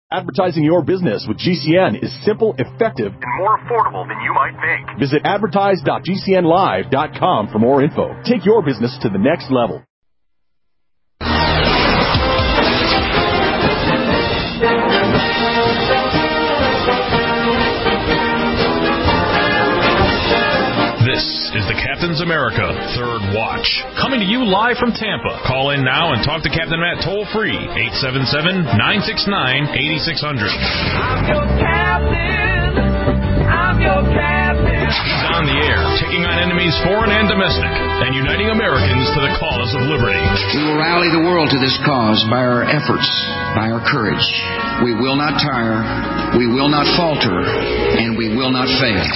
Advertising your business with GCN is simple, effective, and more affordable than you might think. Visit advertise.gcnlive.com for more info. Take your business to the next level. This is the Captain's America Third Watch, coming to you live from Tampa. Call in now and talk to Captain Matt toll-free, 877-969-8600. I'm your captain. I'm your captain. He's on the air, taking on enemies foreign and domestic, and uniting Americans to the cause of liberty. We will rally the world to this cause by our efforts, by our courage. We will not tire, we will not falter, and we will not fail.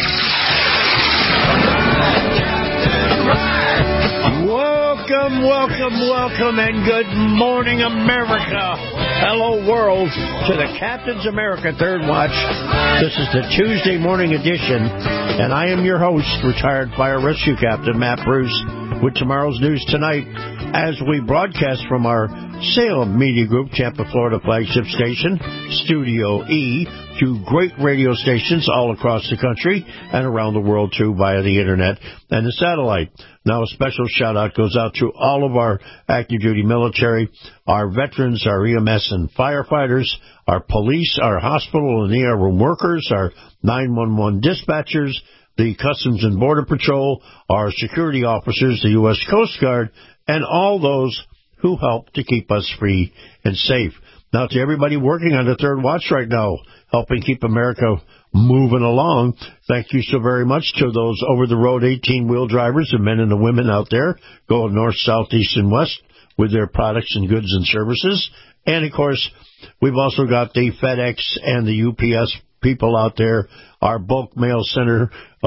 Welcome, and good morning, America. Hello, world, to the Captain's America Third Watch. This is the Tuesday morning edition, and I am your host, retired Fire Rescue Captain Matt Bruce, with tomorrow's news tonight as we broadcast from our Salem Media Group, Tampa, Florida flagship station, Studio E, to great radio stations all across the country and around the world, too, via the Internet and the satellite. Now, a special shout-out goes out to all of our active duty military, our veterans, our EMS and firefighters, our police, our hospital and ER room workers, our 911 dispatchers, the Customs and Border Patrol, our security officers, the U.S. Coast Guard, and all those who help to keep us free and safe. Now, to everybody working on the Third Watch right now, helping keep America moving along, thank you so very much to those over-the-road 18-wheel drivers, the men and the women out there going north, south, east, and west with their products and goods and services. And, of course, we've also got the FedEx and the UPS people out there, our bulk mail center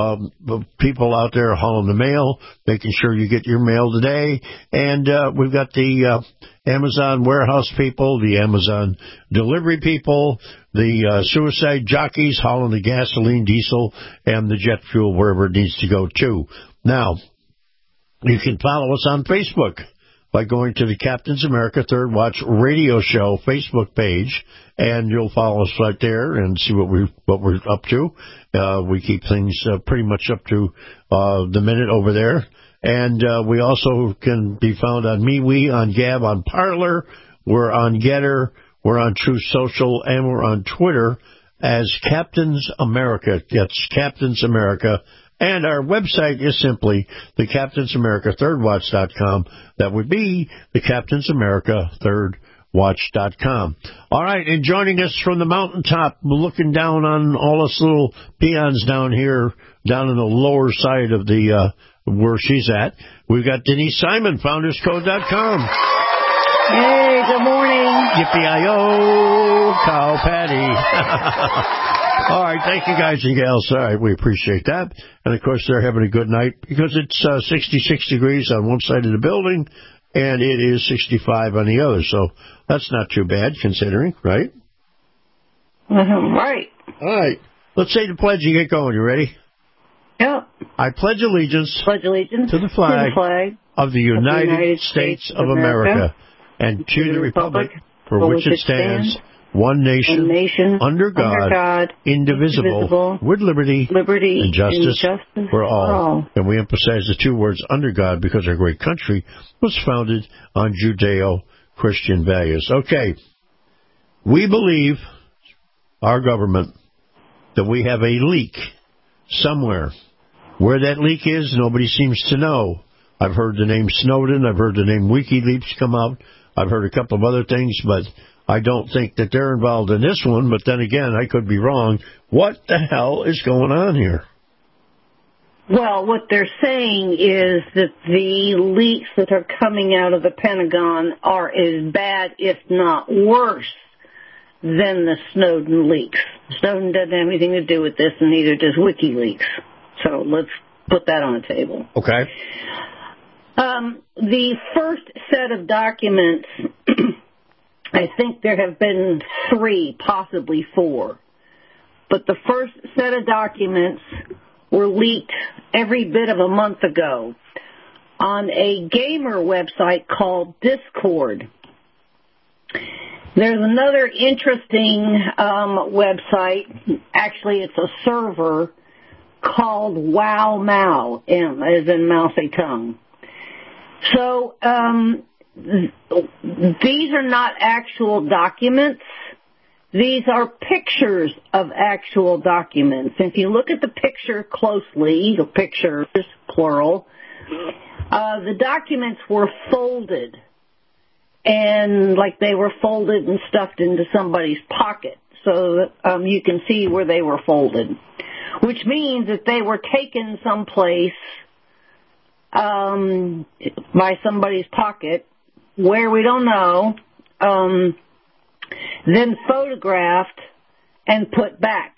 people out there hauling the mail, making sure you get your mail today. And we've got the Amazon warehouse people, the Amazon delivery people, the suicide jockeys hauling the gasoline, diesel, and the jet fuel wherever it needs to go to. Now, you can follow us on Facebook by going to the Captain's America Third Watch Radio Show Facebook page, and you'll follow us right there and see what we're up to. We keep things pretty much up to the minute over there. And we also can be found on MeWe, on Gab, on Parler. We're on Getter. We're on True Social, and we're on Twitter as Captain's America. That's Captain's America. And our website is simply the Captain's America ThirdWatch.com. That would be the Captain's America ThirdWatch.com. All right, and joining us from the mountaintop, looking down on all us little peons down here, down in the lower side of the where she's at, we've got Denise Simon, FoundersCode.com. Hey, good morning. Yippee-I-O, cow patty. All right, thank you, guys and gals. All right, we appreciate that. And, of course, they're having a good night because it's 66 degrees on one side of the building, and it is 65 on the other. So that's not too bad, considering, right? Right. All right. Let's say the pledge and get going. You ready? Yep. I pledge allegiance to the flag of the United States of America and to the republic for which it stands, one nation, under God, indivisible, with liberty and justice for all. And we emphasize the two words under God because our great country was founded on Judeo-Christian values. Okay. We believe, our government, that we have a leak somewhere. Where that leak is, nobody seems to know. I've heard the name Snowden. I've heard the name WikiLeaks come out. I've heard a couple of other things, but I don't think that they're involved in this one. But then again, I could be wrong. What the hell is going on here? Well, what they're saying is that the leaks that are coming out of the Pentagon are as bad, if not worse, than the Snowden leaks. Snowden doesn't have anything to do with this, and neither does WikiLeaks. So let's put that on the table. Okay. The first set of documents, I think there have been 3, possibly 4. But the first set of documents were leaked every bit of a month ago on a gamer website called Discord. There's another interesting website. Actually, it's a server called Wow Mao, M as in mousy tongue. So these are not actual documents. These are pictures of actual documents. If you look at the picture closely, the pictures, plural, the documents were folded. And like they were folded and stuffed into somebody's pocket. So you can see where they were folded. Which means that they were taken someplace by somebody's pocket, where we don't know, then photographed and put back.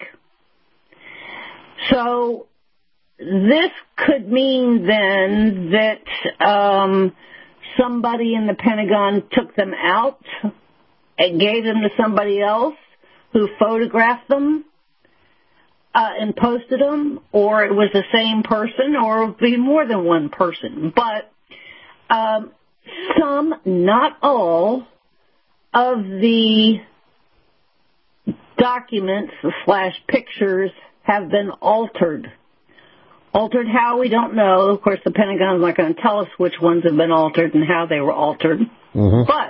So this could mean then that somebody in the Pentagon took them out and gave them to somebody else who photographed them and posted them, or it was the same person, or it would be more than one person. But some, not all, of the documents / pictures have been altered. Altered how, we don't know. Of course, the Pentagon's not going to tell us which ones have been altered and how they were altered. Mm-hmm. But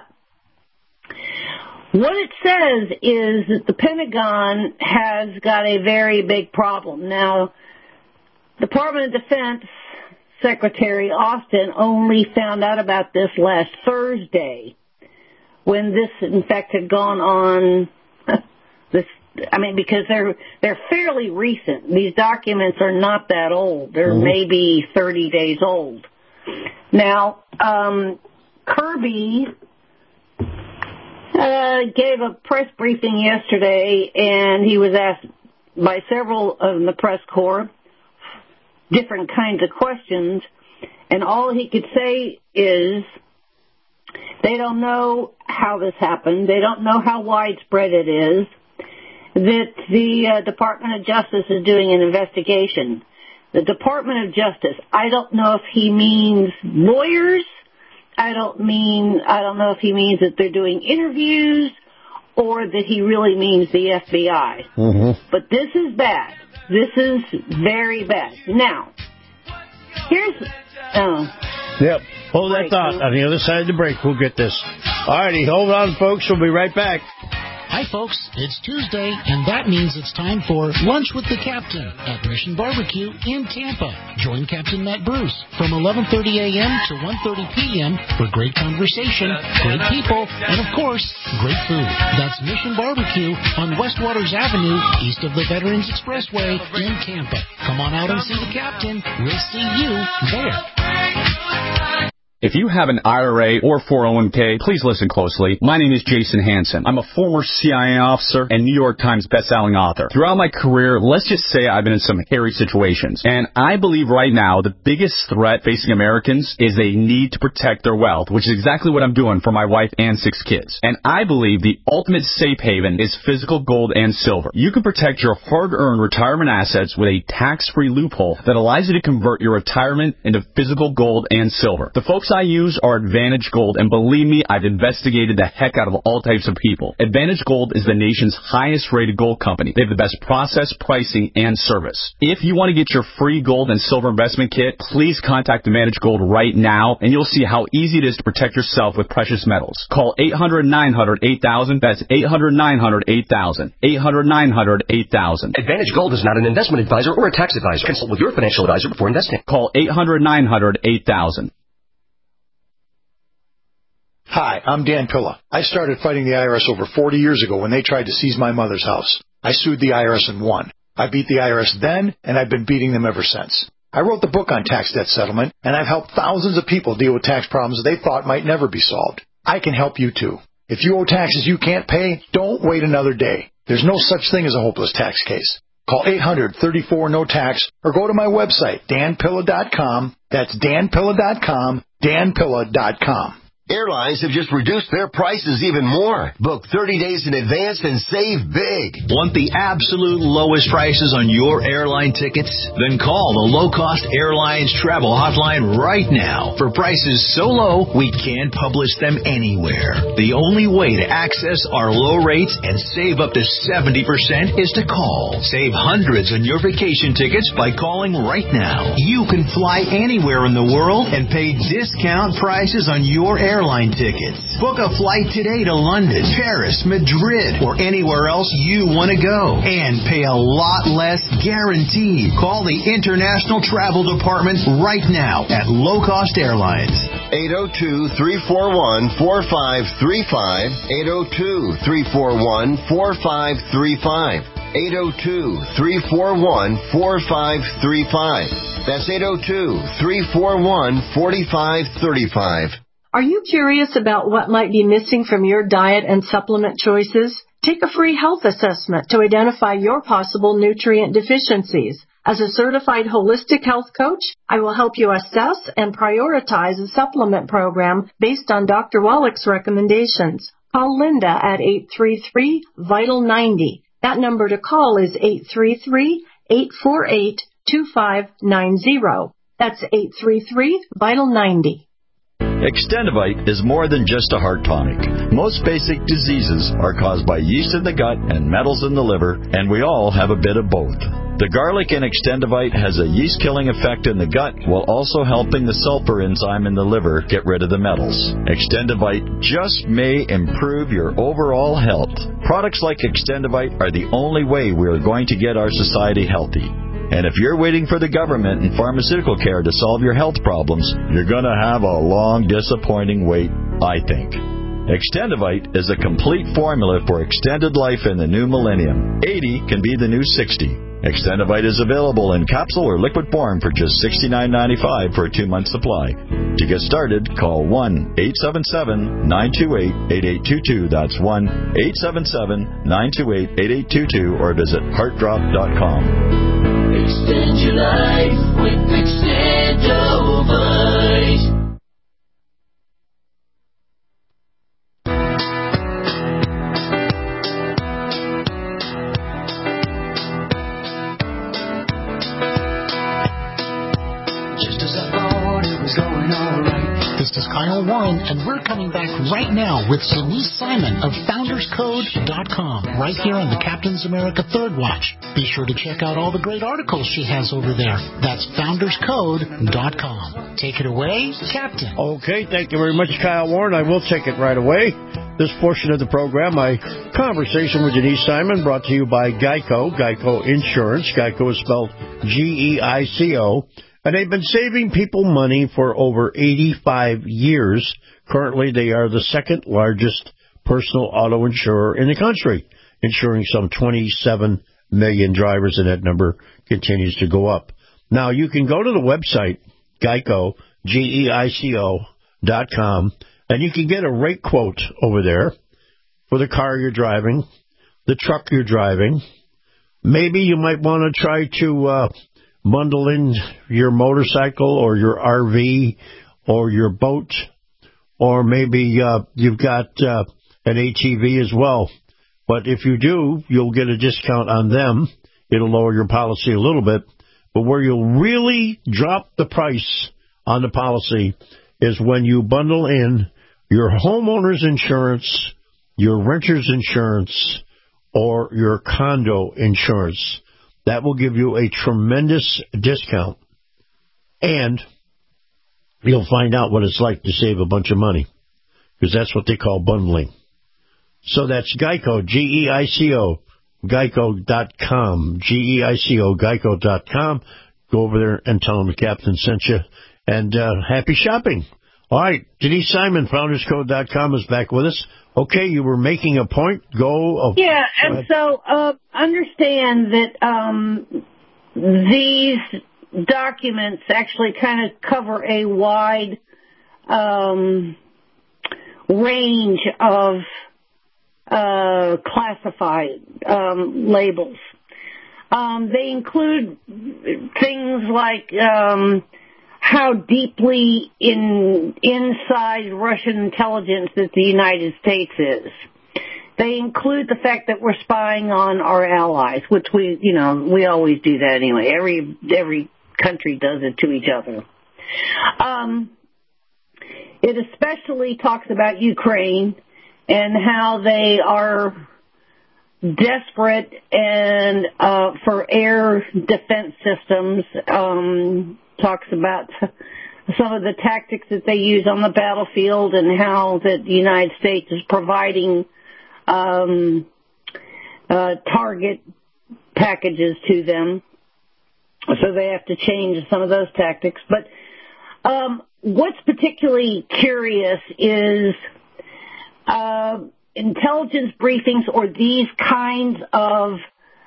what it says is that the Pentagon has got a very big problem. Now, Department of Defense Secretary Austin only found out about this last Thursday, when this, in fact, had gone on because they're fairly recent. These documents are not that old. They're maybe 30 days old. Now, Kirby gave a press briefing yesterday, and he was asked by several of the press corps different kinds of questions, and all he could say is they don't know how this happened. They don't know how widespread it is. That the Department of Justice is doing an investigation. The Department of Justice, I don't know if he means lawyers. I don't know if he means that they're doing interviews or that he really means the FBI. Mm-hmm. But this is bad. This is very bad. Now, here's... Yep. Hold that thought. On the other side of the break, we'll get this. All righty. Hold on, folks. We'll be right back. Hi, folks. It's Tuesday, and that means it's time for Lunch with the Captain at Mission Barbecue in Tampa. Join Captain Matt Bruce from 11:30 a.m. to 1:30 p.m. for great conversation, great people, and, of course, great food. That's Mission Barbecue on West Waters Avenue, east of the Veterans Expressway in Tampa. Come on out and see the Captain. We'll see you there. If you have an IRA or 401k, please listen closely. My name is Jason Hansen. I'm a former CIA officer and New York Times bestselling author. Throughout my career, let's just say I've been in some hairy situations. And I believe right now the biggest threat facing Americans is they need to protect their wealth, which is exactly what I'm doing for my wife and 6 kids. And I believe the ultimate safe haven is physical gold and silver. You can protect your hard-earned retirement assets with a tax-free loophole that allows you to convert your retirement into physical gold and silver. The folks I use are Advantage Gold, and believe me, I've investigated the heck out of all types of people. Advantage Gold is the nation's highest rated gold company. They have the best process, pricing, and service. If you want to get your free gold and silver investment kit, please contact Advantage Gold right now, and you'll see how easy it is to protect yourself with precious metals. Call 800-900-8000. That's 800-900-8000. 800-900-8000. Advantage Gold is not an investment advisor or a tax advisor. Consult with your financial advisor before investing. Call 800-900-8000. Hi, I'm Dan Pilla. I started fighting the IRS over 40 years ago when they tried to seize my mother's house. I sued the IRS and won. I beat the IRS then, and I've been beating them ever since. I wrote the book on tax debt settlement, and I've helped thousands of people deal with tax problems they thought might never be solved. I can help you too. If you owe taxes you can't pay, don't wait another day. There's no such thing as a hopeless tax case. Call 800-34-NO-TAX or go to my website, danpilla.com. That's danpilla.com, danpilla.com. Airlines have just reduced their prices even more. Book 30 days in advance and save big. Want the absolute lowest prices on your airline tickets? Then call the Low Cost Airlines Travel Hotline right now for prices so low we can't publish them anywhere. The only way to access our low rates and save up to 70% is to call. Save hundreds on your vacation tickets by calling right now. You can fly anywhere in the world and pay discount prices on your airline tickets. Book a flight today to London, Paris, Madrid, or anywhere else you want to go and pay a lot less guaranteed. Call the International Travel Department right now at Low Cost Airlines. 802-341-4535. 802-341-4535. 802-341-4535. That's 802-341-4535. Are you curious about what might be missing from your diet and supplement choices? Take a free health assessment to identify your possible nutrient deficiencies. As a certified holistic health coach, I will help you assess and prioritize a supplement program based on Dr. Wallach's recommendations. Call Linda at 833-VITAL-90. That number to call is 833-848-2590. That's 833-VITAL-90. Extendivite is more than just a heart tonic. Most basic diseases are caused by yeast in the gut and metals in the liver, and we all have a bit of both. The garlic in Extendivite has a yeast-killing effect in the gut while also helping the sulfur enzyme in the liver get rid of the metals. Extendivite just may improve your overall health. Products like Extendivite are the only way we are going to get our society healthy. And if you're waiting for the government and pharmaceutical care to solve your health problems, you're going to have a long, disappointing wait, I think. Extendivite is a complete formula for extended life in the new millennium. 80 can be the new 60. Extendivite is available in capsule or liquid form for just $69.95 for a 2-month supply. To get started, call 1-877-928-8822. That's 1-877-928-8822 or visit heartdrop.com. Extend your life with Extendivite. Just as I thought it was going all right. This is Kyle Warren, and we're coming back right now with Denise Simon of FoundersCode.com, right here on the Captain's America Third Watch. Be sure to check out all the great articles she has over there. That's FoundersCode.com. Take it away, Captain. Okay, thank you very much, Kyle Warren. I will take it right away. This portion of the program, my conversation with Denise Simon, brought to you by Geico, Geico Insurance. Geico is spelled G-E-I-C-O. And they've been saving people money for over 85 years. Currently, they are the second largest personal auto insurer in the country, insuring some 27 million drivers, and that number continues to go up. Now, you can go to the website, Geico, Geico.com, and you can get a rate quote over there for the car you're driving, the truck you're driving. Maybe you might want to try to bundle in your motorcycle or your RV or your boat, or maybe you've got an ATV as well. But if you do, you'll get a discount on them. It'll lower your policy a little bit. But where you'll really drop the price on the policy is when you bundle in your homeowner's insurance, your renter's insurance, or your condo insurance. That will give you a tremendous discount, and you'll find out what it's like to save a bunch of money, because that's what they call bundling. So that's Geico, G-E-I-C-O, Geico.com, G-E-I-C-O, Geico.com. Go over there and tell them the captain sent you, and happy shopping. All right, Denise Simon, FoundersCode.com, is back with us. Okay, you were making a point. Go. Yeah, and so understand that these documents actually kind of cover a wide range of classified labels. They include things like how deeply inside Russian intelligence that the United States is. They include the fact that we're spying on our allies, which we always do that anyway. Every country does it to each other. It especially talks about Ukraine and how they are desperate and for air defense systems. Talks about some of the tactics that they use on the battlefield and how that the United States is providing target packages to them, so they have to change some of those tactics. But what's particularly curious is intelligence briefings or these kinds of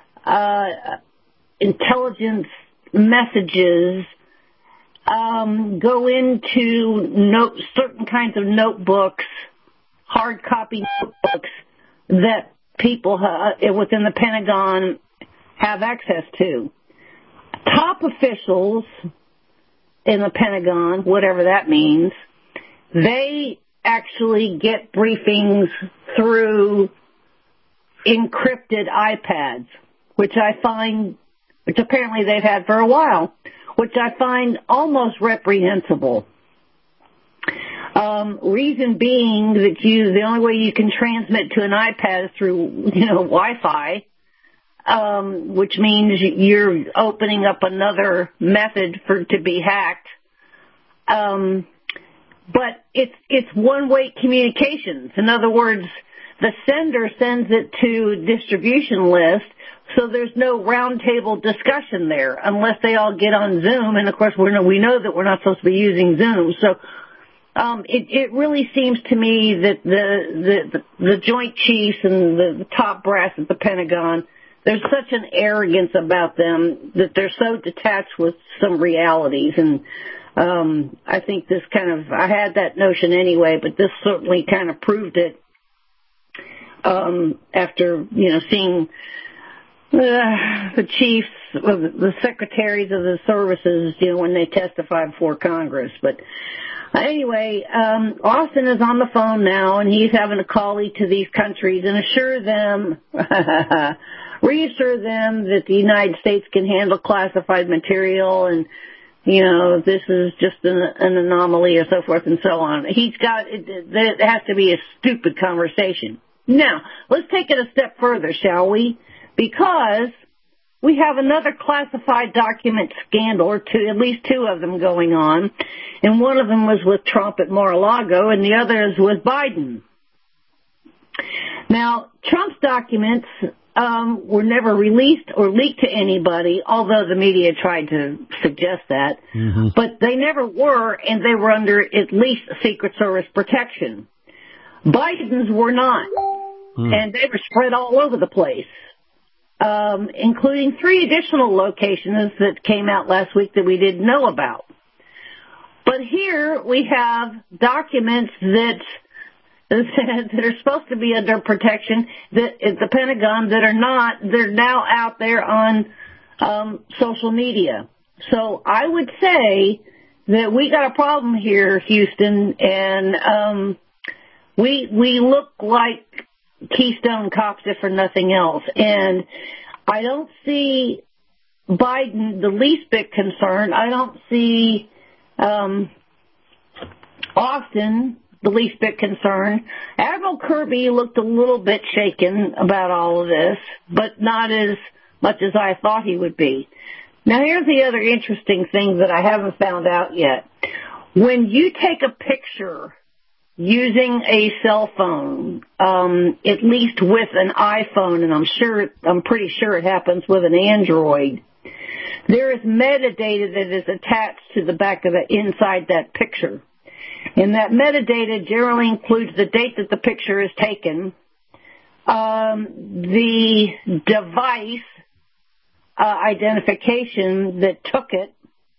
intelligence messages go into certain kinds of notebooks, hard copy notebooks that people within the Pentagon have access to. Top officials in the Pentagon, whatever that means, they actually get briefings through encrypted iPads, which apparently they've had for a while, which I find almost reprehensible. Reason being that the only way you can transmit to an iPad is through, Wi-Fi, which means you're opening up another method to be hacked. But it's one-way communications. In other words, the sender sends it to distribution list, so there's no roundtable discussion there unless they all get on Zoom. And of course, we know that we're not supposed to be using Zoom. So it really seems to me that the Joint Chiefs and the top brass at the Pentagon, there's such an arrogance about them that they're so detached with some realities. And I think this I had that notion anyway, but this certainly kind of proved it after, seeing the chiefs, the secretaries of the services, when they testify before Congress. But anyway, Austin is on the phone now, and he's having to call each of these countries and reassure them that the United States can handle classified material and, this is just an anomaly or so forth and so on. It has to be a stupid conversation. Now, let's take it a step further, shall we? Because we have another classified document scandal, or at least two of them going on, and one of them was with Trump at Mar-a-Lago, and the other is with Biden. Now, Trump's documents were never released or leaked to anybody, although the media tried to suggest that. Mm-hmm. But they never were, and they were under at least Secret Service protection. Biden's were not, and they were spread all over the place, including 3 additional locations that came out last week that we didn't know about. But here we have documents that are supposed to be under protection at the Pentagon that are not. They're now out there on social media. So I would say that we got a problem here, Houston, and we look like Keystone Cops, if for nothing else. And I don't see Biden the least bit concerned. I don't see Austin the least bit concerned. Admiral Kirby looked a little bit shaken about all of this, but not as much as I thought he would be. Now, here's the other interesting thing that I haven't found out yet. When you take a picture using a cell phone, at least with an iPhone, and I'm pretty sure it happens with an Android, there is metadata that is attached to the back of inside that picture. And that metadata generally includes the date that the picture is taken, the device identification that took it,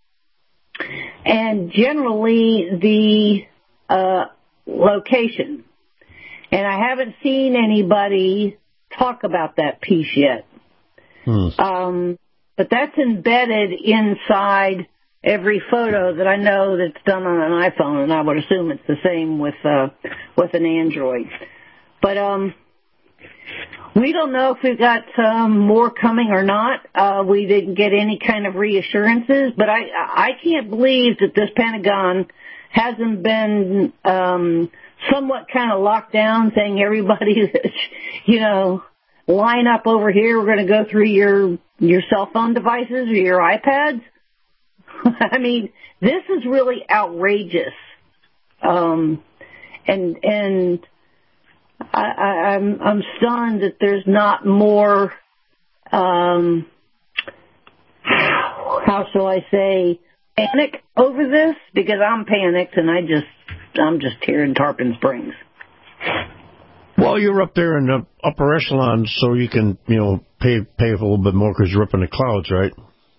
and generally the location. And I haven't seen anybody talk about that piece yet. But that's embedded inside every photo that I know that's done on an iPhone, and I would assume it's the same with an Android. But we don't know if we've got more coming or not. We didn't get any kind of reassurances, but I can't believe that this Pentagon hasn't been somewhat kind of locked down, saying everybody, line up over here. We're going to go through your cell phone devices or your iPads. I mean, this is really outrageous. And I'm stunned that there's not more, how shall I say, panic over this, because I'm panicked and I'm just here in Tarpon Springs. Well, you're up there in the upper echelon, so you can, pay a little bit more because you're up in the clouds, right?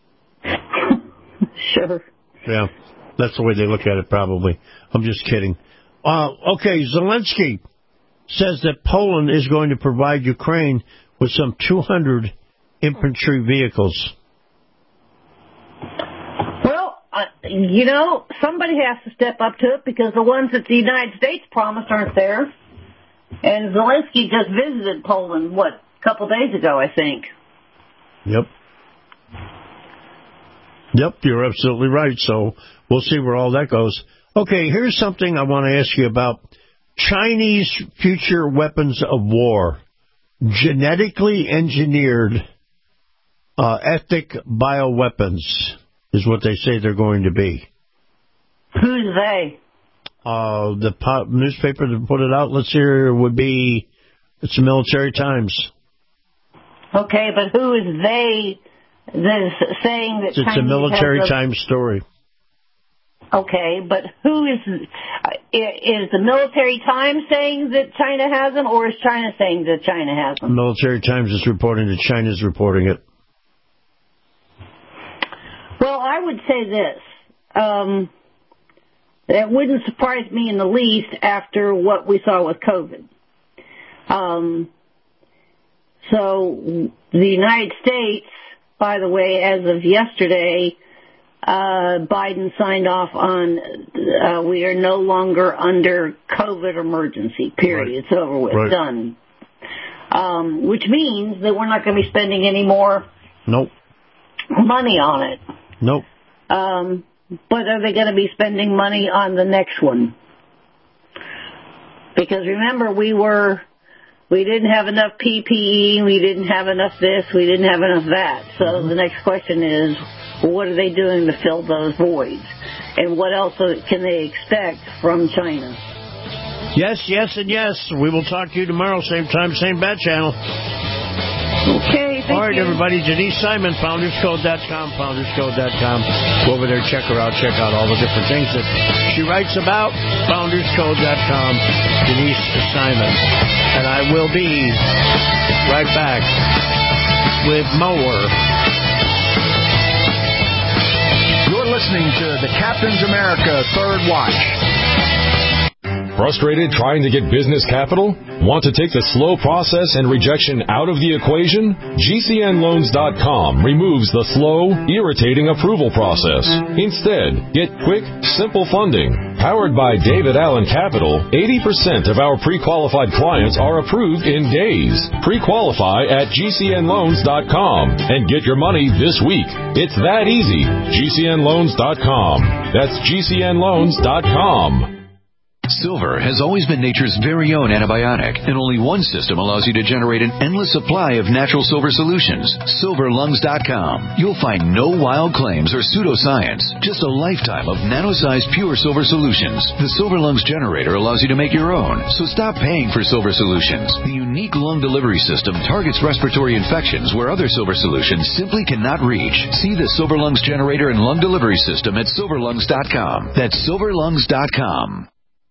Sure. Yeah, that's the way they look at it, probably. I'm just kidding. Okay, Zelensky says that Poland is going to provide Ukraine with some 200 infantry vehicles. Well, somebody has to step up to it, because the ones that the United States promised aren't there. And Zelensky just visited Poland, a couple days ago, I think. Yep, you're absolutely right. So we'll see where all that goes. Okay, here's something I want to ask you about. Chinese future weapons of war. Genetically engineered ethnic bioweapons is what they say they're going to be. Who's they? The newspaper that put it out, let's hear, would be, it's the Military Times. Okay, but who is they that's saying that It's a Military Times story. Okay, but who is the Military Times saying that China has them, or is China saying that China has them? Military Times is reporting that China's reporting it. Well, I would say this. That wouldn't surprise me in the least after what we saw with COVID. So the United States, by the way, as of yesterday, Biden signed off on we are no longer under COVID emergency, period. Right. It's over with. Right. Done. Which means that we're not going to be spending any more money on it. Nope. But are they going to be spending money on the next one? Because remember, we didn't have enough PPE, we didn't have enough this, we didn't have enough that. So the next question is, what are they doing to fill those voids? And what else can they expect from China? Yes, and yes. We will talk to you tomorrow, same time, same bat channel. Okay, thank you. All right, everybody. Denise Simon, founderscode.com, founderscode.com. Go over there, check her out, check out all the different things that she writes about. Founderscode.com, Denise Simon. And I will be right back with more. You're listening to the Captain's America Third Watch. Frustrated trying to get business capital? Want to take the slow process and rejection out of the equation? GCNloans.com removes the slow, irritating approval process. Instead, get quick, simple funding. Powered by David Allen Capital, 80% of our pre-qualified clients are approved in days. Pre-qualify at GCNloans.com and get your money this week. It's that easy. GCNloans.com. That's GCNloans.com. Silver has always been nature's very own antibiotic, and only one system allows you to generate an endless supply of natural silver solutions. SilverLungs.com. You'll find no wild claims or pseudoscience, just a lifetime of nano-sized pure silver solutions. The Silver Lungs generator allows you to make your own, so stop paying for silver solutions. The unique lung delivery system targets respiratory infections where other silver solutions simply cannot reach. See the Silver Lungs generator and lung delivery system at SilverLungs.com. That's SilverLungs.com.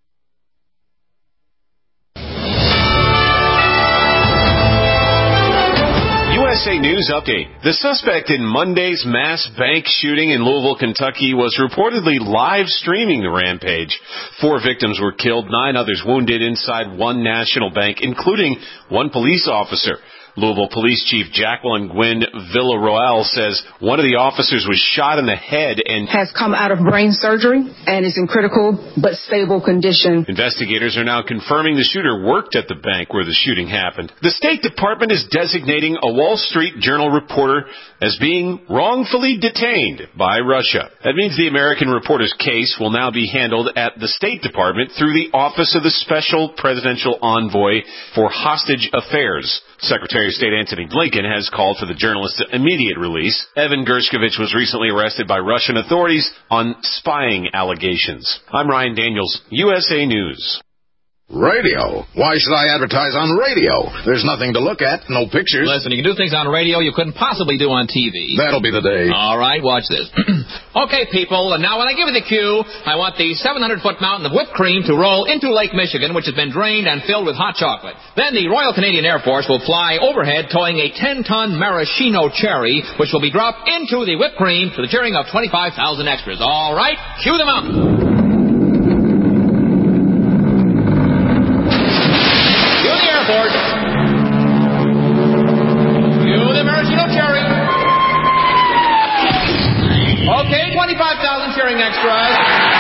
USA News Update. The suspect in Monday's mass bank shooting in Louisville, Kentucky was reportedly live streaming the rampage. 4 victims were killed, 9 others wounded inside one national bank, including one police officer. Louisville Police Chief Jacqueline Gwynn Villaroel says one of the officers was shot in the head and has come out of brain surgery and is in critical but stable condition. Investigators are now confirming the shooter worked at the bank where the shooting happened. The State Department is designating a Wall Street Journal reporter as being wrongfully detained by Russia. That means the American reporter's case will now be handled at the State Department through the Office of the Special Presidential Envoy for Hostage Affairs. Secretary of State Antony Blinken has called for the journalist's immediate release. Evan Gershkovich was recently arrested by Russian authorities on spying allegations. I'm Ryan Daniels, USA News. Radio? Why should I advertise on radio? There's nothing to look at, no pictures. Listen, you can do things on radio you couldn't possibly do on TV. That'll be the day. All right, watch this. Okay, people, and now when I give you the cue, I want the 700-foot mountain of whipped cream to roll into Lake Michigan, which has been drained and filled with hot chocolate. Then the Royal Canadian Air Force will fly overhead towing a 10-ton maraschino cherry, which will be dropped into the whipped cream to the cheering of 25,000 extras. All right, cue the mountain. Okay, 25,000 cheering extras.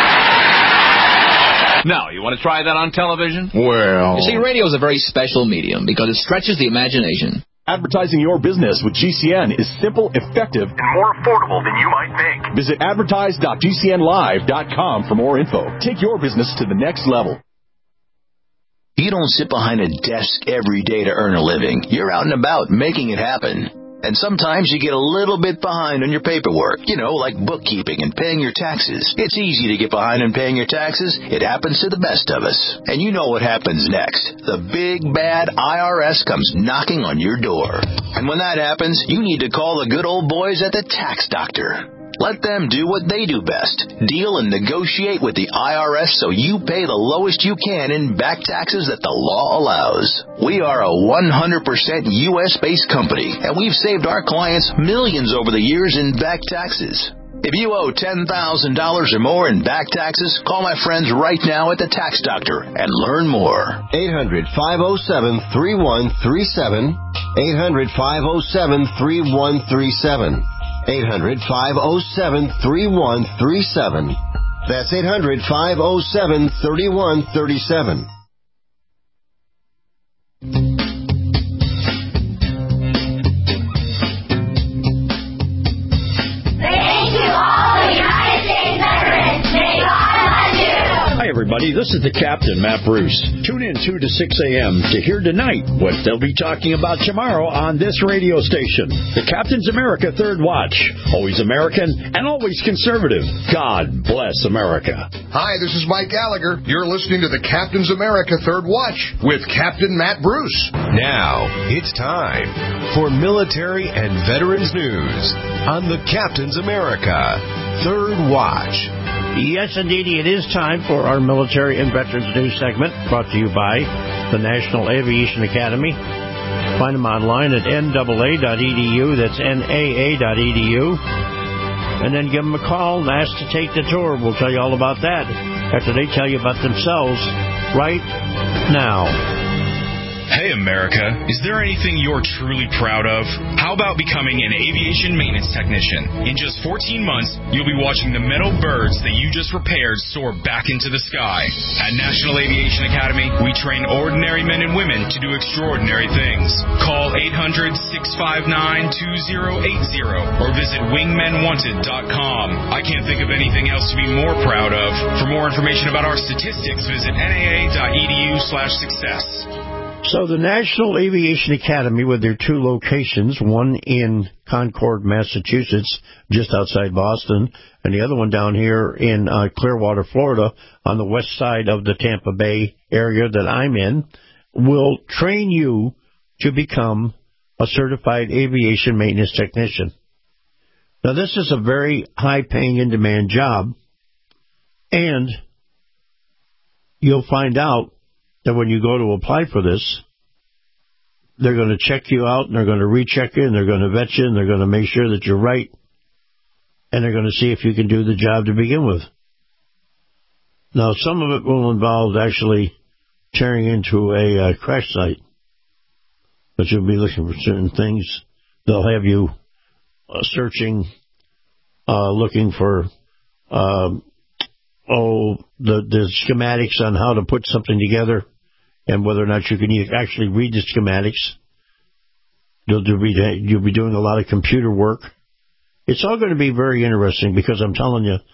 Now, you want to try that on television? Well... You see, radio is a very special medium because it stretches the imagination. Advertising your business with GCN is simple, effective, and more affordable than you might think. Visit advertise.gcnlive.com for more info. Take your business to the next level. You don't sit behind a desk every day to earn a living. You're out and about making it happen. And sometimes you get a little bit behind on your paperwork, like bookkeeping and paying your taxes. It's easy to get behind on paying your taxes. It happens to the best of us. And you know what happens next. The big, bad IRS comes knocking on your door. And when that happens, you need to call the good old boys at the Tax Doctor. Let them do what they do best. Deal and negotiate with the IRS so you pay the lowest you can in back taxes that the law allows. We are a 100% U.S.-based company, and we've saved our clients millions over the years in back taxes. If you owe $10,000 or more in back taxes, call my friends right now at the Tax Doctor and learn more. 800-507-3137. 800-507-3137. 800-507-3137. That's 800-507-3137. Hi, everybody. This is the Captain, Matt Bruce. Tune in 2 to 6 a.m. to hear tonight what they'll be talking about tomorrow on this radio station. The Captain's America Third Watch. Always American and always conservative. God bless America. Hi, this is Mike Gallagher. You're listening to the Captain's America Third Watch with Captain Matt Bruce. Now, it's time for military and veterans news on the Captain's America Third Watch. Yes, indeed, it is time for our Military and Veterans News segment, brought to you by the National Aviation Academy. Find them online at NAA.edu, that's NAA.edu. And then give them a call and ask to take the tour. We'll tell you all about that after they tell you about themselves right now. Hey, America, is there anything you're truly proud of? How about becoming an aviation maintenance technician? In just 14 months, you'll be watching the metal birds that you just repaired soar back into the sky. At National Aviation Academy, we train ordinary men and women to do extraordinary things. Call 800-659-2080 or visit wingmenwanted.com. I can't think of anything else to be more proud of. For more information about our statistics, visit naa.edu/success. So the National Aviation Academy, with their two locations, one in Concord, Massachusetts, just outside Boston, and the other one down here in Clearwater, Florida, on the west side of the Tampa Bay area that I'm in, will train you to become a certified aviation maintenance technician. Now, this is a very high-paying, in-demand job, and you'll find out that when you go to apply for this, they're going to check you out, and they're going to recheck you, and they're going to vet you, and they're going to make sure that you're right, and they're going to see if you can do the job to begin with. Now, some of it will involve actually tearing into a crash site. but you'll be looking for certain things. They'll have you searching, looking for the schematics on how to put something together and whether or not you can actually read the schematics. You'll be doing a lot of computer work. It's all going to be very interesting because I'm telling you,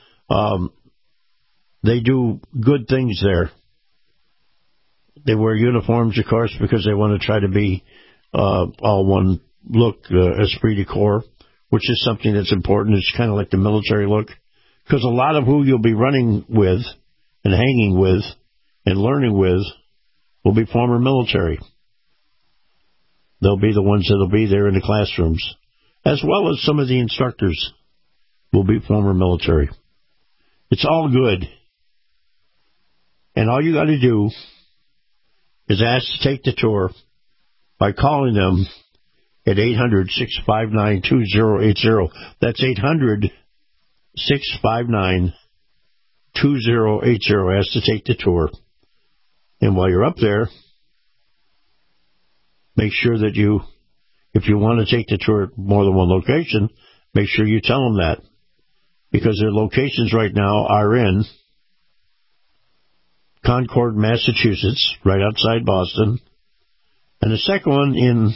they do good things there. They wear uniforms, of course, because they want to try to be all one look, esprit de corps, which is something that's important. It's kind of like the military look. Because a lot of who you'll be running with and hanging with and learning with will be former military. They'll be the ones that will be there in the classrooms, as well as some of the instructors will be former military. It's all good. And all you got to do is ask to take the tour by calling them at 800-659-2080. That's 800-659-2080. Ask to take the tour. And while you're up there, make sure that if you want to take the tour at more than one location, make sure you tell them that. Because their locations right now are in Concord, Massachusetts, right outside Boston. And the second one in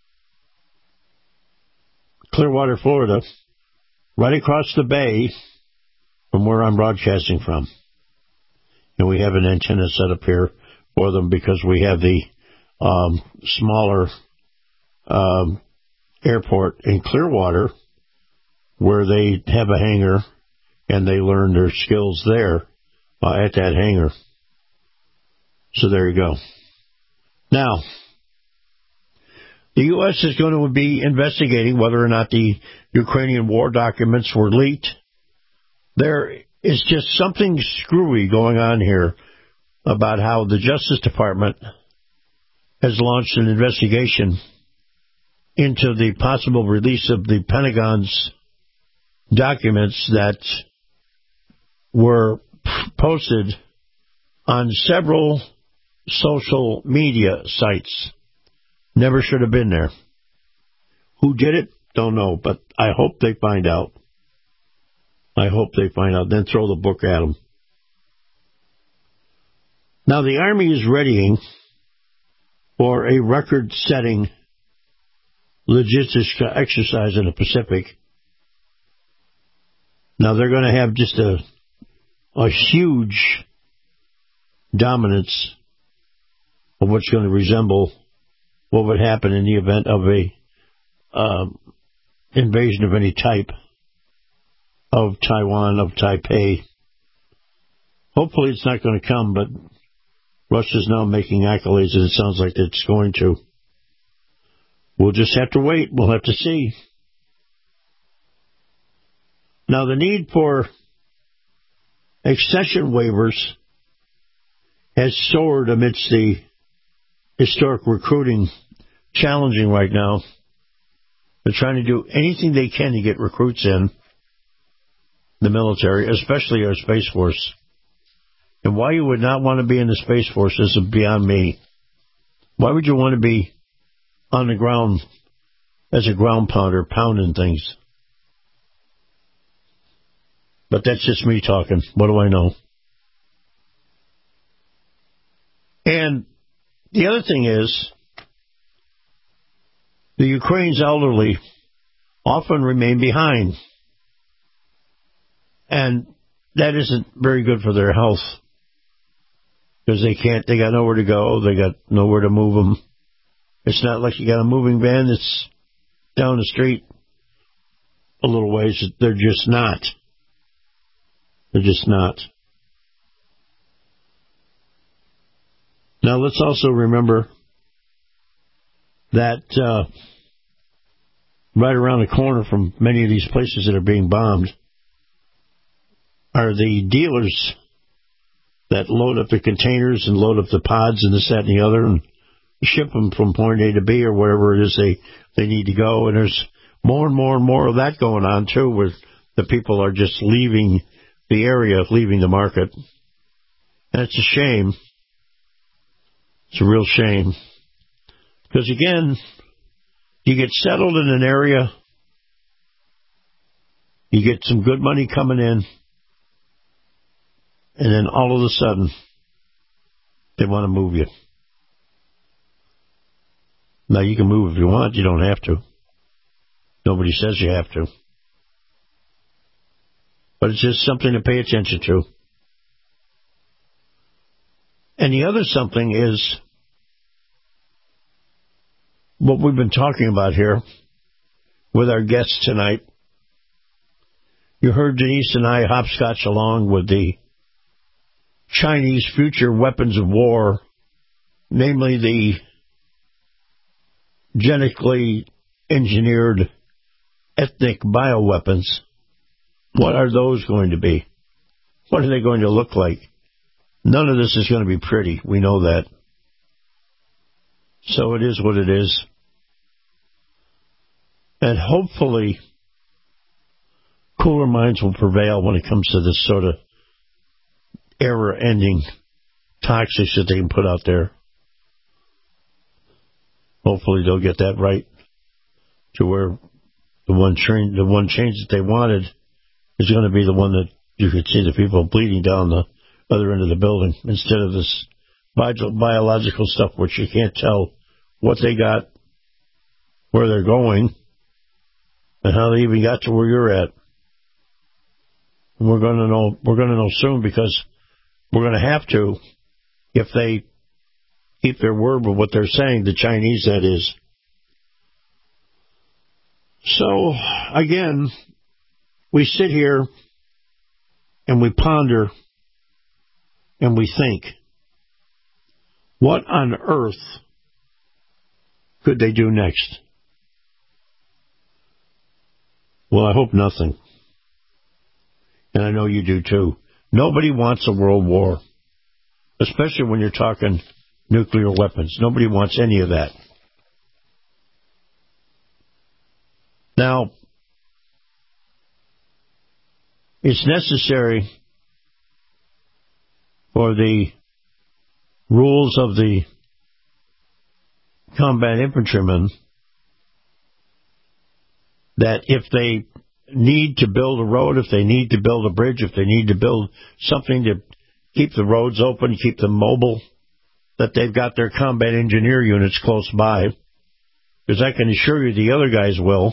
Clearwater, Florida, right across the bay from where I'm broadcasting from. And we have an antenna set up here for them because we have the smaller airport in Clearwater where they have a hangar and they learn their skills there at that hangar. So there you go. Now, the U.S. is going to be investigating whether or not the Ukrainian war documents were leaked. There is just something screwy going on here about how the Justice Department has launched an investigation into the possible release of the Pentagon's documents that were posted on several social media sites. Never should have been there. Who did it? Don't know, but I hope they find out. I hope they find out. Then throw the book at them. Now, the Army is readying for a record-setting logistics exercise in the Pacific. Now, they're going to have just a huge dominance of what's going to resemble what would happen in the event of a invasion of any type of Taiwan, of Taipei. Hopefully it's not going to come, but Russia's now making accolades, and it sounds like it's going to. We'll just have to wait. We'll have to see. Now, the need for accession waivers has soared amidst the historic recruiting challenging right now. They're trying to do anything they can to get recruits in the military, especially our Space Force. And why you would not want to be in the Space Force is beyond me. Why would you want to be on the ground as a ground pounder, pounding things? But that's just me talking. What do I know? And the other thing is, the Ukraine's elderly often remain behind. And that isn't very good for their health. Because they got nowhere to go, they got nowhere to move them. It's not like you got a moving van that's down the street a little ways. They're just not. They're just not. Now, let's also remember that right around the corner from many of these places that are being bombed are the dealers that load up the containers and load up the pods and this, that, and the other and ship them from point A to B or wherever it is they need to go. And there's more and more and more of that going on, too, where the people are just leaving the area, leaving the market. And it's a shame. It's a real shame. Because, again, You get settled in an area, you get some good money coming in, and then all of a sudden, they want to move you. Now, you can move if you want. You don't have to. Nobody says you have to. But it's just something to pay attention to. And the other something is what we've been talking about here with our guests tonight. You heard Denise and I hopscotch along with the Chinese future weapons of war, namely the genetically engineered ethnic bioweapons. What are those going to be? What are they going to look like? None of this is going to be pretty. We know that. So it is what it is. And hopefully, cooler minds will prevail when it comes to this sort of era-ending toxics that they can put out there. Hopefully they'll get that right to where the one change that they wanted is going to be the one that you could see the people bleeding down the other end of the building instead of this biological stuff which you can't tell what they got, where they're going, and how they even got to where you're at. And we're going to know soon, because we're going to have to, if they keep their word with what they're saying, the Chinese, that is. So, again, we sit here and we ponder and we think, what on earth could they do next? Well, I hope nothing. And I know you do too. Nobody wants a world war, especially when you're talking nuclear weapons. Nobody wants any of that. Now, it's necessary for the rules of the combat infantrymen that if they need to build a road, if they need to build a bridge, if they need to build something to keep the roads open, keep them mobile, that they've got their combat engineer units close by, because I can assure you the other guys will.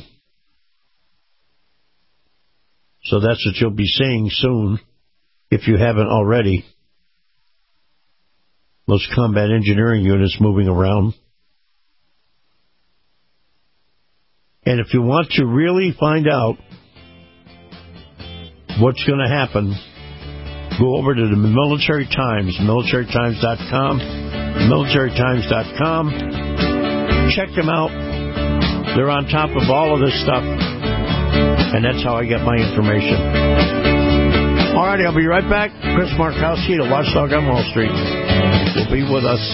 So that's what you'll be seeing soon, if you haven't already. Those combat engineering units moving around. And if you want to really find out what's going to happen, go over to the Military Times, militarytimes.com, militarytimes.com. Check them out. They're on top of all of this stuff. And that's how I get my information. All righty, I'll be right back. Chris Markowski, the Watchdog on Wall Street, will be with us.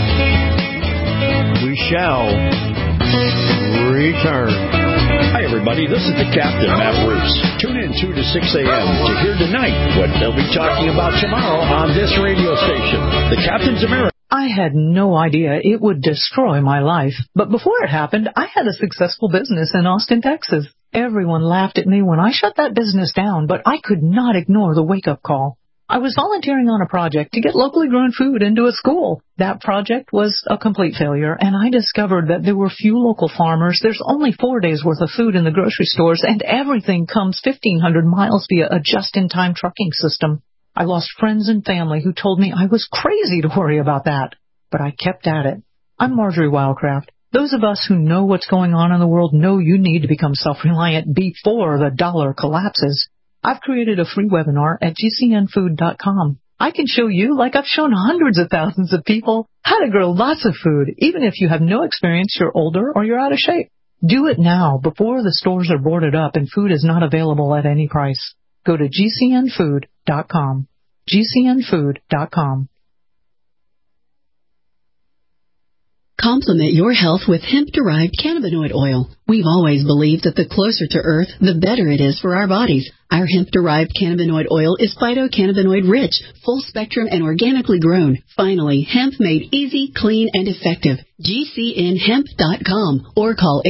We shall return. Hi, everybody. This is the Captain, Matt Bruce. Tune in 2 to 6 a.m. to hear tonight what they'll be talking about tomorrow on this radio station, the Captain's America. I had no idea it would destroy my life. But before it happened, I had a successful business in Austin, Texas. Everyone laughed at me when I shut that business down, but I could not ignore the wake-up call. I was volunteering on a project to get locally grown food into a school. That project was a complete failure, and I discovered that there were few local farmers. There's only 4 days' worth of food in the grocery stores, and everything comes 1,500 miles via a just-in-time trucking system. I lost friends and family who told me I was crazy to worry about that, but I kept at it. I'm Marjorie Wildcraft. Those of us who know what's going on in the world know you need to become self-reliant before the dollar collapses. I've created a free webinar at gcnfood.com. I can show you, like I've shown hundreds of thousands of people, how to grow lots of food, even if you have no experience, you're older, or you're out of shape. Do it now before the stores are boarded up and food is not available at any price. Go to gcnfood.com. gcnfood.com. Complement your health with hemp-derived cannabinoid oil. We've always believed that the closer to Earth, the better it is for our bodies. Our hemp-derived cannabinoid oil is phytocannabinoid rich, full spectrum, and organically grown. Finally, hemp made easy, clean, and effective. GCNhemp.com or call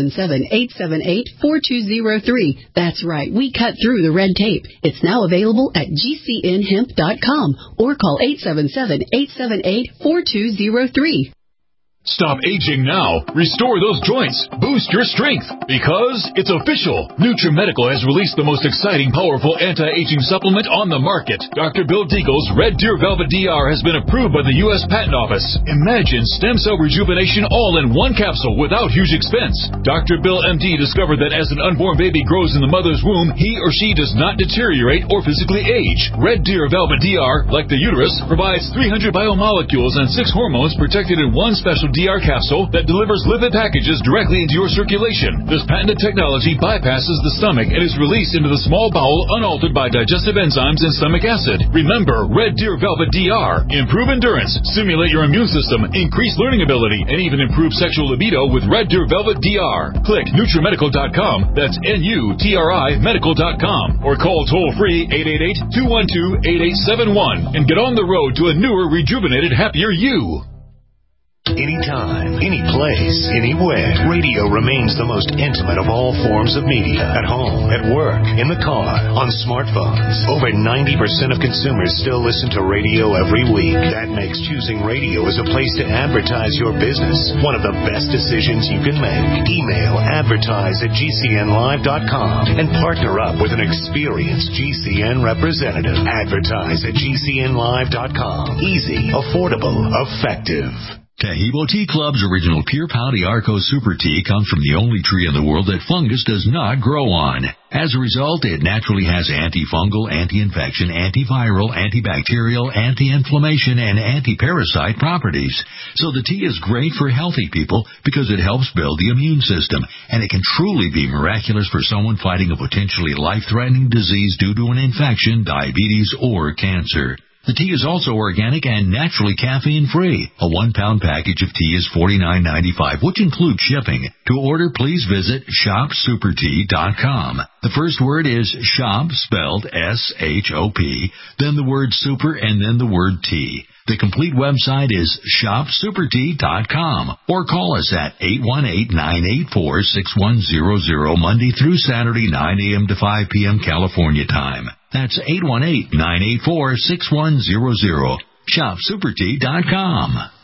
877-878-4203. That's right, we cut through the red tape. It's now available at GCNhemp.com or call 877-878-4203. Stop aging now. Restore those joints. Boost your strength. Because it's official. NutriMedical has released the most exciting, powerful anti-aging supplement on the market. Dr. Bill Deagle's Red Deer Velvet DR has been approved by the U.S. Patent Office. Imagine stem cell rejuvenation all in one capsule without huge expense. Dr. Bill MD discovered that as an unborn baby grows in the mother's womb, he or she does not deteriorate or physically age. Red Deer Velvet DR, like the uterus, provides 300 biomolecules and 6 hormones protected in one special DR capsule that delivers lipid packages directly into your circulation. This patented technology bypasses the stomach and is released into the small bowel unaltered by digestive enzymes and stomach acid. Remember, Red Deer Velvet DR. Improve endurance, stimulate your immune system, increase learning ability, and even improve sexual libido with Red Deer Velvet DR. Click NutriMedical.com. That's NUTRI Medical.com. Or call toll-free 888-212-8871 and get on the road to a newer, rejuvenated, happier you. Anytime, any place, anywhere. Radio remains the most intimate of all forms of media. At home, at work, in the car, on smartphones. Over 90% of consumers still listen to radio every week. That makes choosing radio as a place to advertise your business one of the best decisions you can make. Email advertise@gcnlive.com and partner up with an experienced GCN representative. Advertise at gcnlive.com. Easy, affordable, effective. Taheebo Tea Club's original Pure Pau Arco Super Tea comes from the only tree in the world that fungus does not grow on. As a result, it naturally has antifungal, anti-infection, antiviral, antibacterial, anti-inflammation, and anti-parasite properties. So the tea is great for healthy people because it helps build the immune system, and it can truly be miraculous for someone fighting a potentially life-threatening disease due to an infection, diabetes, or cancer. The tea is also organic and naturally caffeine-free. A 1-pound package of tea is $49.95, which includes shipping. To order, please visit shopsupertea.com. The first word is shop, spelled S-H-O-P, then the word super, and then the word tea. The complete website is shopsupertea.com or call us at 818-984-6100 Monday through Saturday, 9 a.m. to 5 p.m. California time. That's 818-984-6100. shopsupertea.com.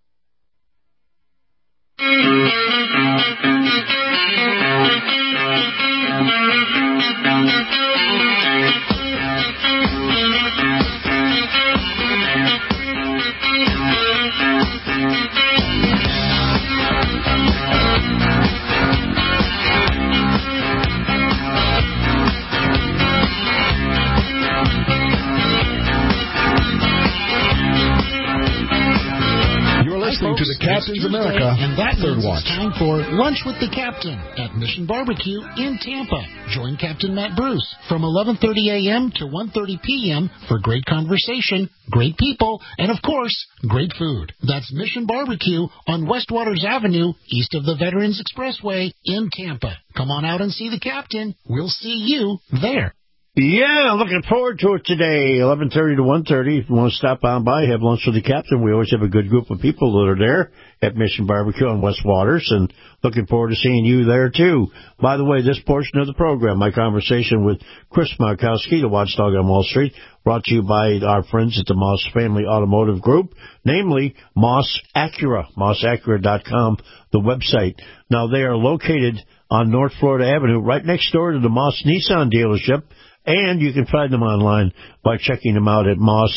To the Captain's America, and that Third Watch. It's time for Lunch with the Captain at Mission Barbecue in Tampa. Join Captain Matt Bruce from 11:30 a.m. to 1:30 p.m. for great conversation, great people, and, of course, great food. That's Mission Barbecue on West Waters Avenue, east of the Veterans Expressway in Tampa. Come on out and see the Captain. We'll see you there. Yeah, looking forward to it today, 11:30 to 1:30. If you want to stop on by, have lunch with the Captain. We always have a good group of people that are there at Mission Barbecue on West Waters, and looking forward to seeing you there, too. By the way, this portion of the program, my conversation with Chris Markowski, the watchdog on Wall Street, brought to you by our friends at the Moss Family Automotive Group, namely Moss Acura, mossacura.com, the website. Now, they are located on North Florida Avenue, right next door to the Moss Nissan dealership. And you can find them online by checking them out at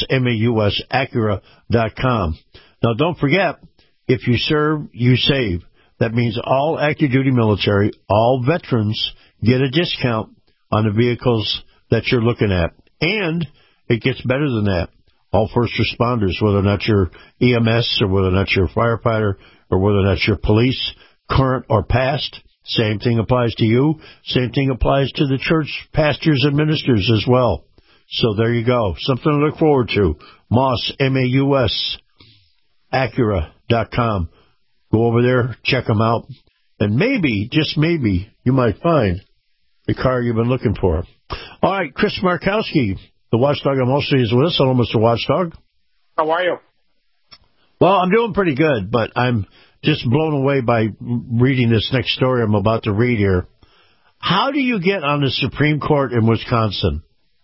mossacura.com. Now, don't forget, if you serve, you save. That means all active duty military, all veterans get a discount on the vehicles that you're looking at. And it gets better than that. All first responders, whether or not you're EMS or whether or not you're a firefighter or whether or not you're police, current or past, same thing applies to you. Same thing applies to the church pastors and ministers as well. So there you go. Something to look forward to. Moss, M-A-U-S, Acura.com. Go over there, check them out, and maybe, just maybe, you might find the car you've been looking for. All right, Chris Markowski, the Watchdog of Mostly, is with us. Hello, Mr. Watchdog. How are you? Well, I'm doing pretty good, but I'm just blown away by reading this next story I'm about to read here. How do you get on the Supreme Court in Wisconsin?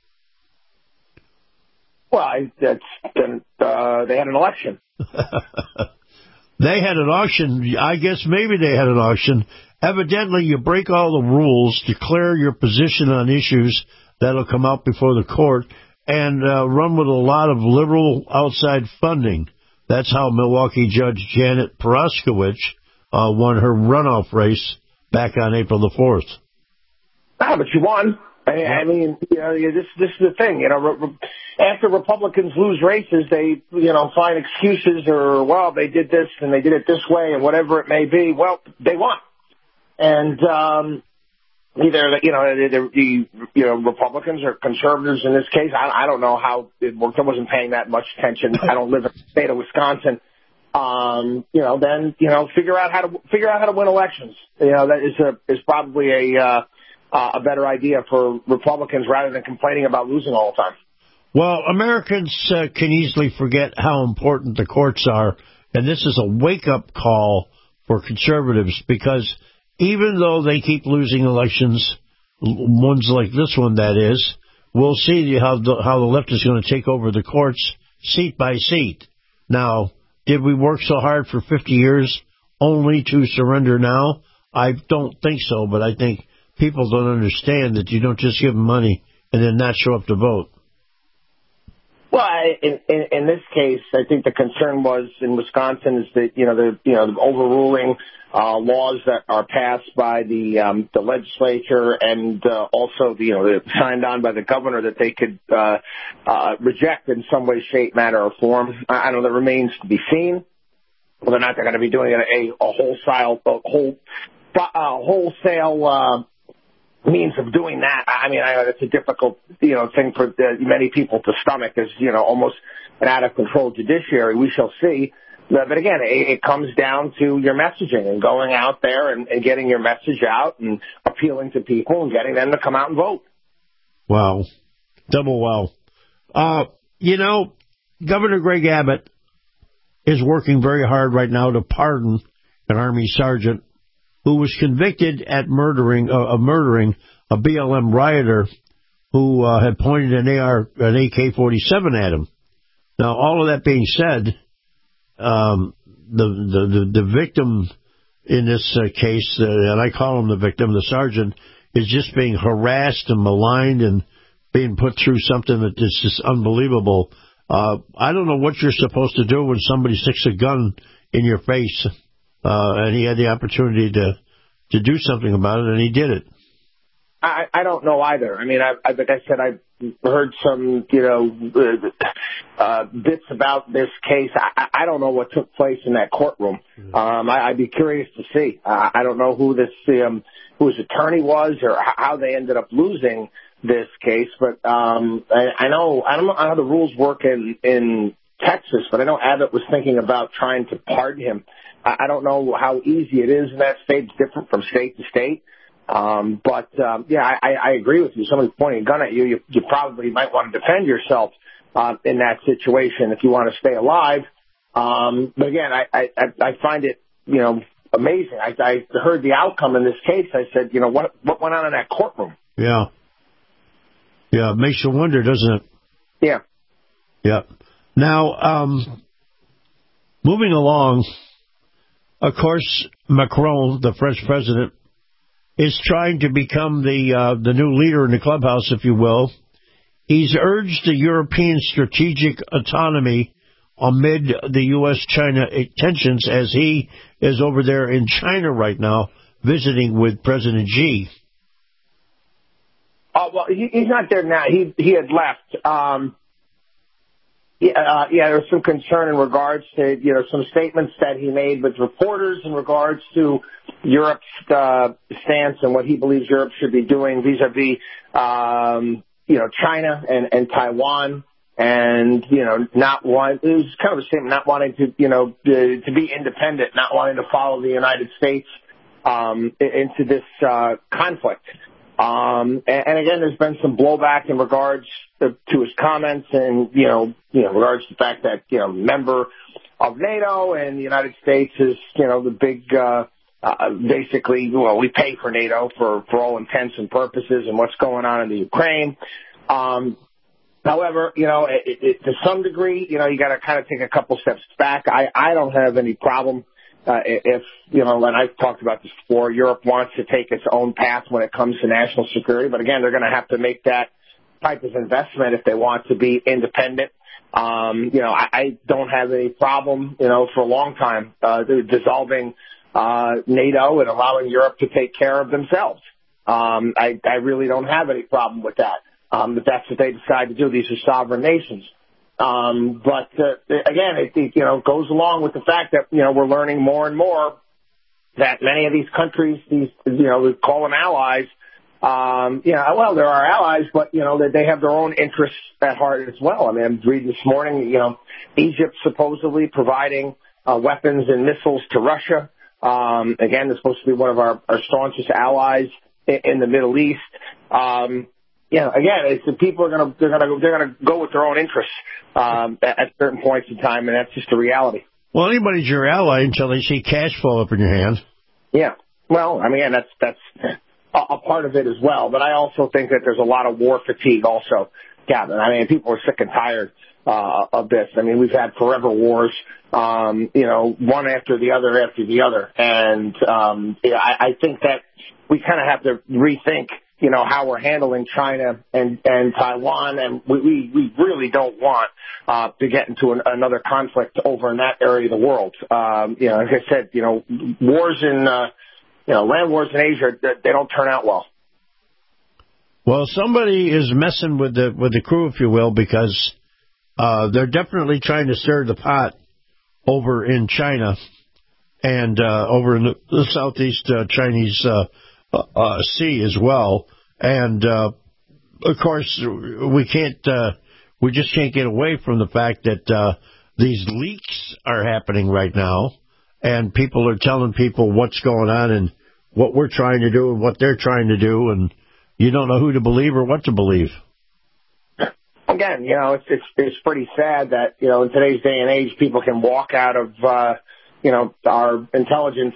Well, they had an election. They had an auction. I guess maybe they had an auction. Evidently, you break all the rules, declare your position on issues that'll come out before the court, and run with a lot of liberal outside funding. That's how Milwaukee Judge Janet Proskowicz won her runoff race back on April the 4th. Ah, but she won. I mean, this is the thing. After Republicans lose races, they, find excuses or, well, they did this and they did it this way and whatever it may be. Well, they won. And either, the Republicans or conservatives in this case, I don't know how it worked. I wasn't paying that much attention. I don't live in the state of Wisconsin. Then figure out how to win elections. That is probably a better idea for Republicans rather than complaining about losing all the time. Well, Americans can easily forget how important the courts are, and this is a wake-up call for conservatives because even though they keep losing elections, ones like this one, that is, we'll see how the left is going to take over the courts seat by seat. Now, did we work so hard for 50 years only to surrender now? I don't think so, but I think people don't understand that you don't just give them money and then not show up to vote. Well, in this case, I think the concern was in Wisconsin is that the overruling laws that are passed by the legislature and also signed on by the governor that they could reject in some way, shape, manner, or form. I know that remains to be seen. Whether or not they're going to be doing wholesale means of doing that. I mean, I know that's a difficult, thing for many people to stomach as, almost an out-of-control judiciary. We shall see. But again, it comes down to your messaging and going out there and getting your message out and appealing to people and getting them to come out and vote. Wow. Double wow. Governor Greg Abbott is working very hard right now to pardon an Army sergeant who was convicted of murdering a BLM rioter who had pointed an AK-47 at him. Now, all of that being said, the victim in this case, and I call him the victim, the sergeant, is just being harassed and maligned and being put through something that is just unbelievable. I don't know what you're supposed to do when somebody sticks a gun in your face. And he had the opportunity to do something about it, and he did it. I don't know either. I mean, like I said, I've heard some, bits about this case. I don't know what took place in that courtroom. I'd be curious to see. I don't know who who his attorney was or how they ended up losing this case, but I don't know how the rules work in Texas, but I know Abbott was thinking about trying to pardon him. I don't know how easy it is in that state. It's different from state to state. But I agree with you. Somebody pointing a gun at you, you probably might want to defend yourself in that situation if you want to stay alive. But again, I find it, amazing. I heard the outcome in this case. I said, what went on in that courtroom? Yeah. Yeah, it makes you wonder, doesn't it? Yeah. Yeah. Now, moving along, of course, Macron, the French president, is trying to become the new leader in the clubhouse, if you will. He's urged the European strategic autonomy amid the U.S.-China tensions as he is over there in China right now visiting with President Xi. Well, he's not there now. He had left. There was some concern in regards to, some statements that he made with reporters in regards to Europe's stance and what he believes Europe should be doing vis-a-vis, China and Taiwan. and, not want, it was kind of a statement, not wanting to, to be independent, not wanting to follow the United States, into this, conflict. And again, there's been some blowback in regards to his comments and, regards to the fact that, member of NATO and the United States is, the big, basically, we pay for NATO for all intents and purposes and what's going on in the Ukraine. However, to some degree, you got to kind of take a couple steps back. I don't have any problem if, and I've talked about this before, Europe wants to take its own path when it comes to national security. But again, they're going to have to make that type of investment if they want to be independent. I don't have any problem, for a long time, dissolving NATO and allowing Europe to take care of themselves. I really don't have any problem with that. If that's what they decide to do. These are sovereign nations. But again, it goes along with the fact that, we're learning more and more that many of these countries, we call them allies, well, they're our allies, but, that they have their own interests at heart as well. I mean, I'm reading this morning, Egypt supposedly providing weapons and missiles to Russia. Again, they're supposed to be one of our staunchest allies in the Middle East. Again, it's the people are going to go with their own interests at certain points in time, and that's just the reality. Well, anybody's your ally until they see cash flow up in your hands. Yeah. Well, I mean, that's a part of it as well. But I also think that there's a lot of war fatigue also, Gavin. I mean, people are sick and tired of this. I mean, we've had forever wars, one after the other. And I think that we kind of have to rethink, how we're handling China and Taiwan, and we really don't want to get into another conflict over in that area of the world. Like I said, wars in land wars in Asia, they don't turn out well. Well, somebody is messing with the crew, if you will, because they're definitely trying to stir the pot over in China and over in the southeast Chinese Sea as well. And of course, we just can't get away from the fact that these leaks are happening right now, and people are telling people what's going on and what we're trying to do and what they're trying to do, and you don't know who to believe or what to believe. Again, it's pretty sad that, in today's day and age, people can walk out of, our intelligence,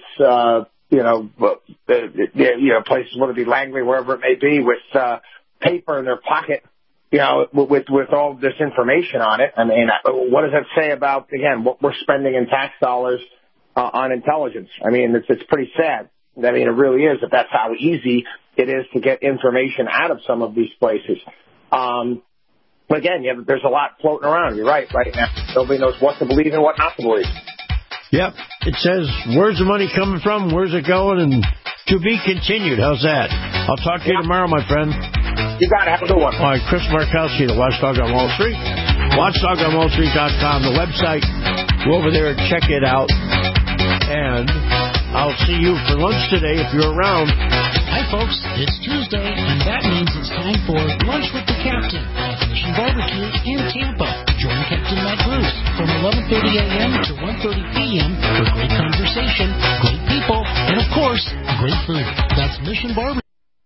places, whether it be Langley, wherever it may be, with paper in their pocket, with all this information on it. I mean, what does that say about, again, what we're spending in tax dollars on intelligence? I mean, it's pretty sad. I mean, it really is, if that's how easy it is to get information out of some of these places. But again, there's a lot floating around. You're right now. Nobody knows what to believe and what not to believe. Yep. It says, where's the money coming from? Where's it going? And to be continued. How's that? I'll talk to you tomorrow, my friend. You got it. Have a good one. All right. Chris Markowski, the Watchdog on Wall Street. WatchdogOnWallStreet.com, the website. Go over there and check it out. And I'll see you for lunch today if you're around. Hi, folks. It's Tuesday, and that means it's time for Lunch with the Captain at Mission Barbecue in Tampa. Join Captain Matt Bruce from 11:30 a.m. to 1:30 p.m. for great conversation, great people, and, of course, great food. That's Mission Barbecue.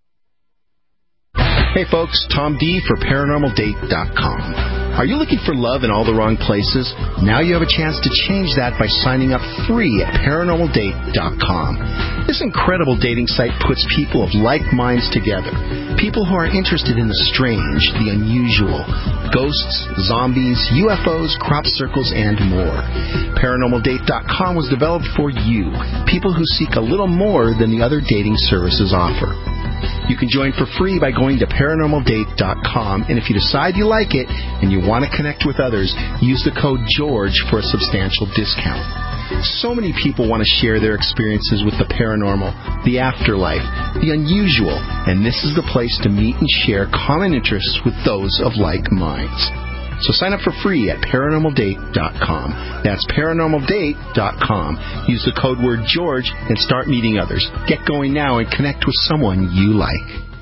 Hey, folks. Tom D. for ParanormalDate.com. Are you looking for love in all the wrong places? Now you have a chance to change that by signing up free at ParanormalDate.com. This incredible dating site puts people of like minds together. People who are interested in the strange, the unusual, ghosts, zombies, UFOs, crop circles, and more. ParanormalDate.com was developed for you, people who seek a little more than the other dating services offer. You can join for free by going to ParanormalDate.com, and if you decide you like it and you want to connect with others, use the code GEORGE for a substantial discount. So many people want to share their experiences with the paranormal, the afterlife, the unusual, and this is the place to meet and share common interests with those of like minds. So sign up for free at ParanormalDate.com. That's ParanormalDate.com. Use the code word GEORGE and start meeting others. Get going now and connect with someone you like.